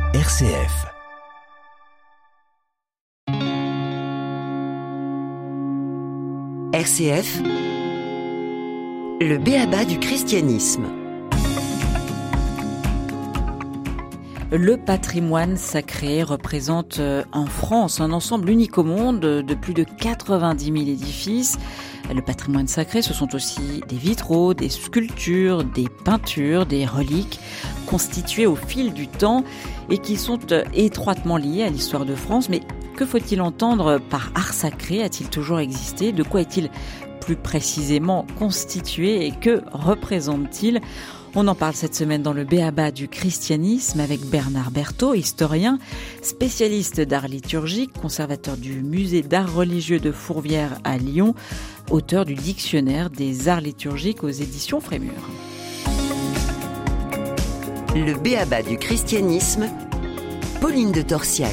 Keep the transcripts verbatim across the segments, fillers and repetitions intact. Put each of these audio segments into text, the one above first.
R C F. R C F, le b.a.-ba du christianisme. Le patrimoine sacré représente en France un ensemble unique au monde de plus de quatre-vingt-dix mille édifices. Le patrimoine sacré, ce sont aussi des vitraux, des sculptures, des peintures, des reliques constituées au fil du temps et qui sont étroitement liées à l'histoire de France. Mais que faut-il entendre par art sacré ? A-t-il toujours existé ? De quoi est-il plus précisément constitué et que représente-t-il ? On en parle cette semaine dans le b.a.-ba du christianisme avec Bernard Berthaud, historien, spécialiste d'art liturgique, conservateur du musée d'art religieux de Fourvière à Lyon, auteur du dictionnaire des arts liturgiques aux éditions Frémur. Le b.a.-ba du christianisme, Pauline de Torsiac.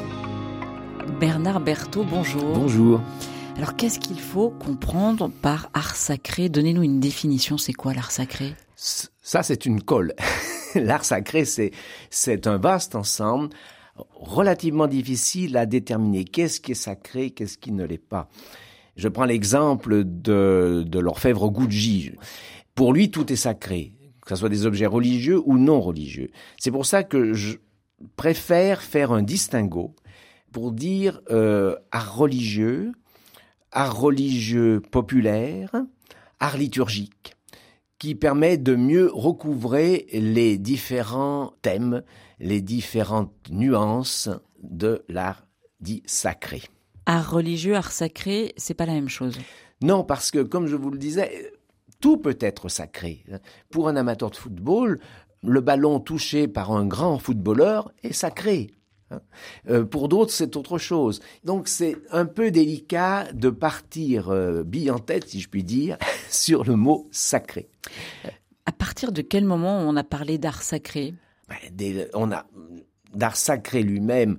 Bernard Berthaud, bonjour. Bonjour. Alors qu'est-ce qu'il faut comprendre par art sacré ? Donnez-nous une définition, c'est quoi l'art sacré ? Ça, c'est une colle. L'art sacré, c'est, c'est un vaste ensemble, relativement difficile à déterminer. Qu'est-ce qui est sacré, qu'est-ce qui ne l'est pas ? Je prends l'exemple de, de l'orfèvre Gucci. Pour lui, tout est sacré, que ce soit des objets religieux ou non religieux. C'est pour ça que je préfère faire un distinguo pour dire euh, art religieux, art religieux populaire, art liturgique, qui permet de mieux recouvrer les différents thèmes, les différentes nuances de l'art dit sacré. Art religieux, art sacré, c'est pas la même chose. Non, parce que, comme je vous le disais, tout peut être sacré. Pour un amateur de football, le ballon touché par un grand footballeur est sacré. Euh, pour d'autres, c'est autre chose. Donc, c'est un peu délicat de partir euh, bille en tête, si je puis dire, sur le mot sacré. À partir de quel moment on a parlé d'art sacré ? Ben, des, on a d'art sacré lui-même.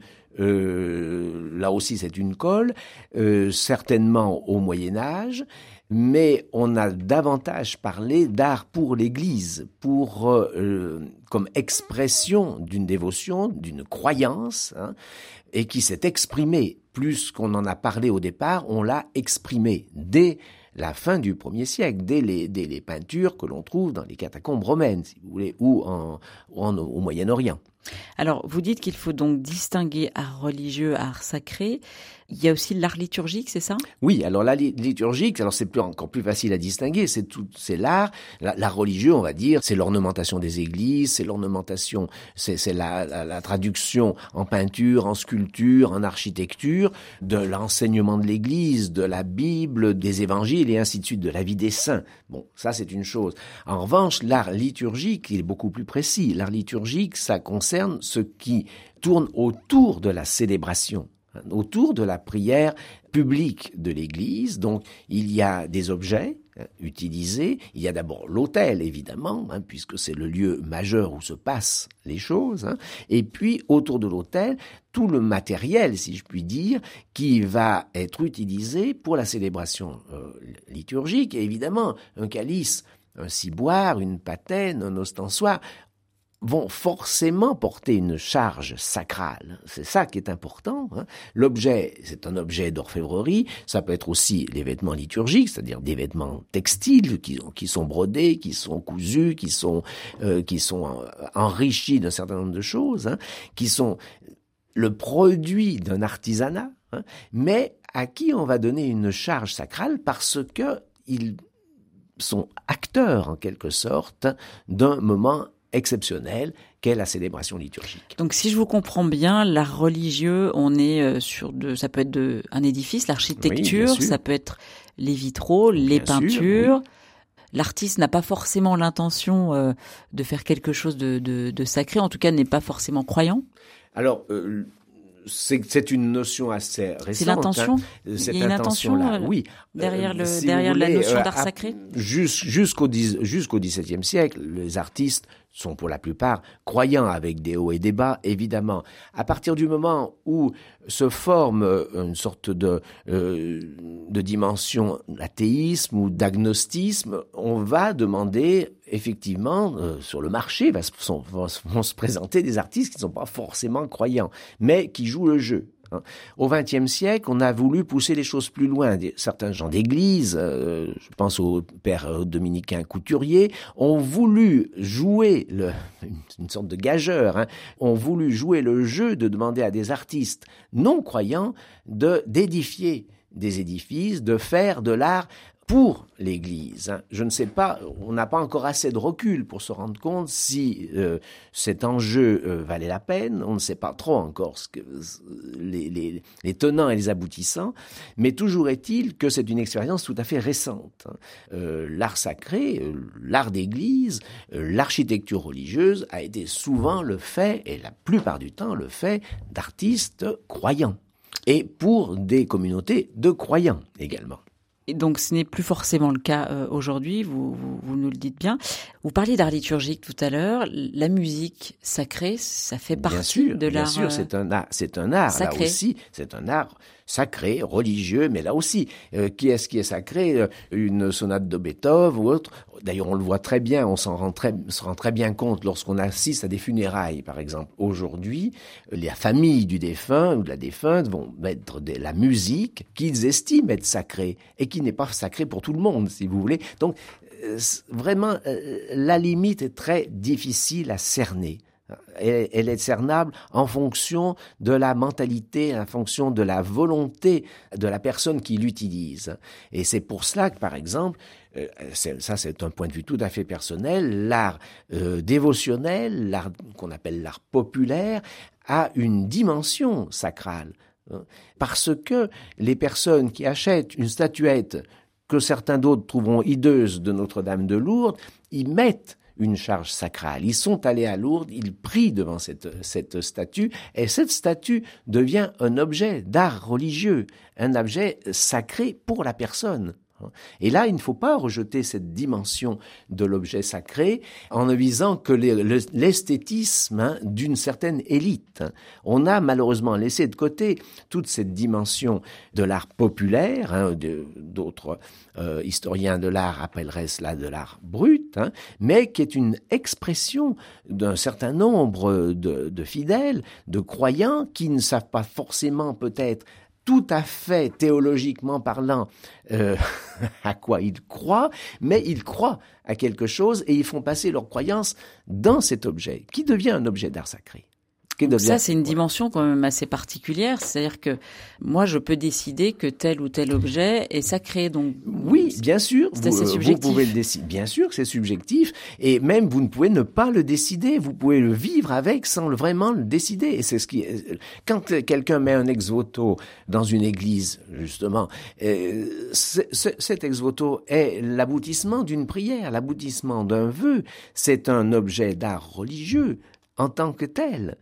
Euh, là aussi, c'est une colle. Euh, certainement au Moyen Âge. Mais on a davantage parlé d'art pour l'Église, pour euh, comme expression d'une dévotion, d'une croyance, hein, et qui s'est exprimée. Plus qu'on en a parlé au départ, on l'a exprimé dès la fin du premier siècle, dès les, dès les peintures que l'on trouve dans les catacombes romaines, si vous voulez, ou, en, ou en, au Moyen-Orient. Alors, vous dites qu'il faut donc distinguer art religieux, art sacré. Il y a aussi l'art liturgique, c'est ça ? Oui, alors l'art liturgique, alors c'est plus, encore plus facile à distinguer, c'est tout, c'est l'art, l'art religieux, on va dire, c'est l'ornementation des églises, c'est l'ornementation, c'est, c'est la, la, la traduction en peinture, en sculpture, en architecture, de l'enseignement de l'église, de la Bible, des évangiles et ainsi de suite, de la vie des saints. Bon, ça c'est une chose. En revanche, l'art liturgique, il est beaucoup plus précis. L'art liturgique, ça concerne ce qui tourne autour de la célébration, autour de la prière publique de l'Église. Donc, il y a des objets hein, utilisés. Il y a d'abord l'autel, évidemment, hein, puisque c'est le lieu majeur où se passent les choses. Hein. Et puis, autour de l'autel, tout le matériel, si je puis dire, qui va être utilisé pour la célébration euh, liturgique. Et évidemment, un calice, un ciboire, une patène, un ostensoir vont forcément porter une charge sacrale. C'est ça qui est important. Hein. L'objet, c'est un objet d'orfèvrerie. Ça peut être aussi les vêtements liturgiques, c'est-à-dire des vêtements textiles qui, qui sont brodés, qui sont cousus, qui sont, euh, qui sont enrichis d'un certain nombre de choses, hein, qui sont le produit d'un artisanat, hein, mais à qui on va donner une charge sacrale parce que ils sont acteurs, en quelque sorte, d'un moment exceptionnel qu'est la célébration liturgique. Donc, si je vous comprends bien, l'art religieux, on est sur de, ça peut être de, un édifice, l'architecture, oui, ça peut être les vitraux, les bien peintures. Sûr, oui. L'artiste n'a pas forcément l'intention euh, de faire quelque chose de, de, de sacré, en tout cas n'est pas forcément croyant. Alors, euh, c'est, c'est une notion assez récente. C'est l'intention. Hein, cette Il y a une intention là, oui. derrière, le, si derrière voulez, la notion euh, d'art sacré. Jusqu'au, jusqu'au XVIIe siècle, les artistes sont pour la plupart croyants avec des hauts et des bas, évidemment. À partir du moment où se forme une sorte de, euh, de dimension d'athéisme ou d'agnostisme, on va demander effectivement, euh, sur le marché, va se, sont, vont, vont se présenter des artistes qui ne sont pas forcément croyants, mais qui jouent le jeu. Au vingtième siècle, on a voulu pousser les choses plus loin. Certains gens d'église, euh, je pense au père dominicain Couturier, ont voulu jouer le, une sorte de gageur, hein, ont voulu jouer le jeu de demander à des artistes non croyants de d'édifier des édifices, de faire de l'art pour l'Église. Je ne sais pas, on n'a pas encore assez de recul pour se rendre compte si euh, cet enjeu euh, valait la peine. On ne sait pas trop encore ce que, les, les, les tenants et les aboutissants, mais toujours est-il que c'est une expérience tout à fait récente. Euh, l'art sacré, euh, l'art d'Église, euh, l'architecture religieuse a été souvent le fait, et la plupart du temps le fait, d'artistes croyants. Et pour des communautés de croyants également. Et donc, ce n'est plus forcément le cas euh, aujourd'hui, vous, vous, vous nous le dites bien. Vous parliez d'art liturgique tout à l'heure. La musique sacrée, ça fait partie bien sûr, de l'art. Bien sûr, c'est un art, c'est un art sacré. Là aussi, c'est un art sacré, religieux, mais là aussi, euh, qui est-ce qui est sacré? Une sonate de Beethoven ou autre. D'ailleurs, on le voit très bien, on s'en rend très, se rend très bien compte lorsqu'on assiste à des funérailles, par exemple. Aujourd'hui, les familles du défunt ou de la défunte vont mettre de la musique qu'ils estiment être sacrée et qui n'est pas sacrée pour tout le monde, si vous voulez. Donc, euh, vraiment, euh, la limite est très difficile à cerner. Elle, elle est cernable en fonction de la mentalité, en fonction de la volonté de la personne qui l'utilise. Et c'est pour cela que, par exemple, euh, c'est, ça c'est un point de vue tout à fait personnel, l'art euh, dévotionnel, l'art qu'on appelle l'art populaire, a une dimension sacrale. Hein, parce que les personnes qui achètent une statuette que certains d'autres trouveront hideuse de Notre-Dame de Lourdes, y mettent une charge sacrale. Ils sont allés à Lourdes, ils prient devant cette, cette statue, et cette statue devient un objet d'art religieux, un objet sacré pour la personne. Et là, il ne faut pas rejeter cette dimension de l'objet sacré en ne visant que les, le, l'esthétisme hein, d'une certaine élite. On a malheureusement laissé de côté toute cette dimension de l'art populaire, hein, de, d'autres euh, historiens de l'art appelleraient cela de l'art brut, hein, mais qui est une expression d'un certain nombre de, de fidèles, de croyants qui ne savent pas forcément peut-être tout à fait théologiquement parlant euh, à quoi ils croient, mais ils croient à quelque chose et ils font passer leur croyance dans cet objet, qui devient un objet d'art sacré. Donc ça, c'est une dimension quand même assez particulière, c'est-à-dire que moi, je peux décider que tel ou tel objet est sacré. Donc oui, bien sûr, c'est vous, assez subjectif. Vous pouvez le décider. Bien sûr que c'est subjectif, et même vous ne pouvez ne pas le décider. Vous pouvez le vivre avec sans le, vraiment le décider. Et c'est ce qui, quand quelqu'un met un ex-voto dans une église, justement, euh, c'est, c'est, cet ex-voto est l'aboutissement d'une prière, l'aboutissement d'un vœu. C'est un objet d'art religieux en tant que tel.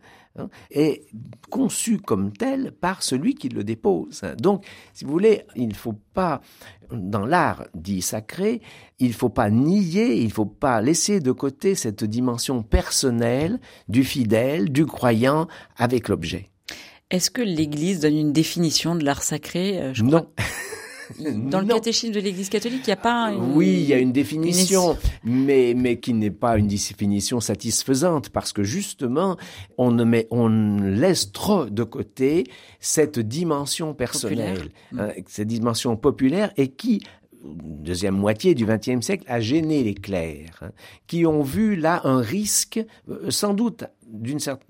Est conçu comme tel par celui qui le dépose. Donc, si vous voulez, il ne faut pas, dans l'art dit sacré, il ne faut pas nier, il ne faut pas laisser de côté cette dimension personnelle du fidèle, du croyant avec l'objet. Est-ce que l'Église donne une définition de l'art sacré? Je crois... Non. Dans le non. catéchisme de l'Église catholique, il n'y a pas une... Oui, il y a une définition, une... mais, mais qui n'est pas une définition satisfaisante, parce que justement, on, ne met, on laisse trop de côté cette dimension personnelle, hein, cette dimension populaire, et qui, deuxième moitié du vingtième siècle, a gêné les clercs, hein, qui ont vu là un risque, sans doute d'une certaine...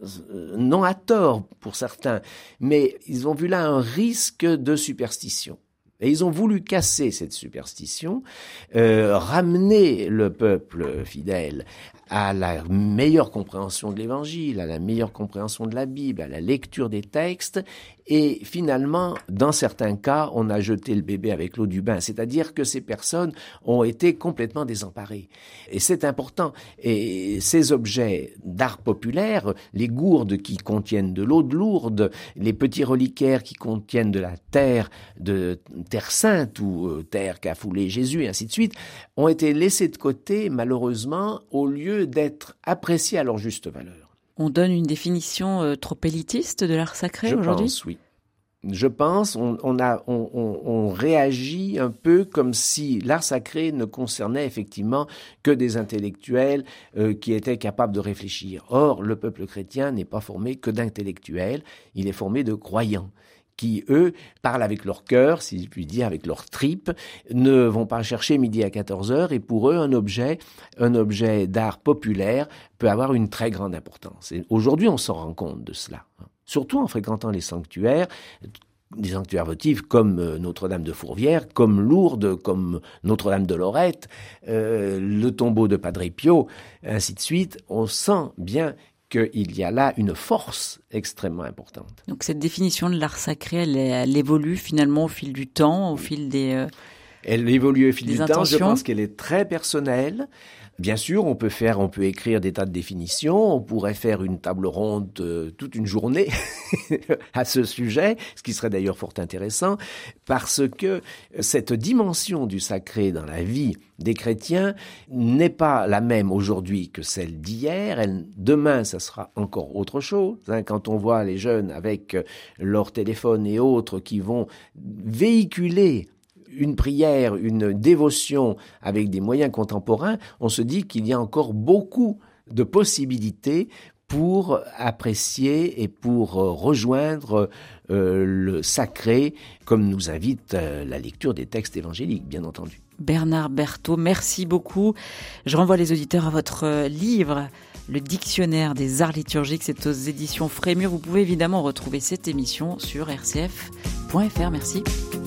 non à tort pour certains, mais ils ont vu là un risque de superstition. Et ils ont voulu casser cette superstition, euh, ramener le peuple fidèle à la meilleure compréhension de l'Évangile, à la meilleure compréhension de la Bible, à la lecture des textes. Et finalement, dans certains cas, on a jeté le bébé avec l'eau du bain. C'est-à-dire que ces personnes ont été complètement désemparées. Et c'est important. Et ces objets d'art populaire, les gourdes qui contiennent de l'eau de Lourdes, les petits reliquaires qui contiennent de la terre, de terre sainte ou euh, terre qu'a foulé Jésus, et ainsi de suite, ont été laissés de côté, malheureusement, au lieu lieu d'être appréciés à leur juste valeur. On donne une définition euh, trop élitiste de l'art sacré Je aujourd'hui ? pense, oui. Je pense, on, on, a, on, on, on réagit un peu comme si l'art sacré ne concernait effectivement que des intellectuels euh, qui étaient capables de réfléchir. Or, le peuple chrétien n'est pas formé que d'intellectuels, il est formé de croyants qui, eux, parlent avec leur cœur, si je puis dire, avec leur tripes, ne vont pas chercher midi à quatorze heures, et pour eux, un objet, un objet d'art populaire peut avoir une très grande importance. Et aujourd'hui, on s'en rend compte de cela. Surtout en fréquentant les sanctuaires, des sanctuaires votifs comme Notre-Dame de Fourvière, comme Lourdes, comme Notre-Dame de Lorette, euh, le tombeau de Padre Pio, ainsi de suite. On sent bien qu'il y a là une force extrêmement importante. Donc cette définition de l'art sacré, elle, elle évolue finalement au fil du temps, au fil des euh, Elle évolue au fil du intentions. temps. Je pense qu'elle est très personnelle. Bien sûr, on peut faire, on peut écrire des tas de définitions. On pourrait faire une table ronde euh, toute une journée à ce sujet, ce qui serait d'ailleurs fort intéressant, parce que cette dimension du sacré dans la vie des chrétiens n'est pas la même aujourd'hui que celle d'hier. Elle, demain, ça sera encore autre chose. Hein, quand on voit les jeunes avec leur téléphone et autres qui vont véhiculer une prière, une dévotion avec des moyens contemporains, on se dit qu'il y a encore beaucoup de possibilités pour apprécier et pour rejoindre euh, le sacré, comme nous invite euh, la lecture des textes évangéliques, bien entendu. Bernard Berthaud, merci beaucoup. Je renvoie les auditeurs à votre livre, Le Dictionnaire des arts liturgiques. C'est aux éditions Frémur. Vous pouvez évidemment retrouver cette émission sur r c f point f r. Merci.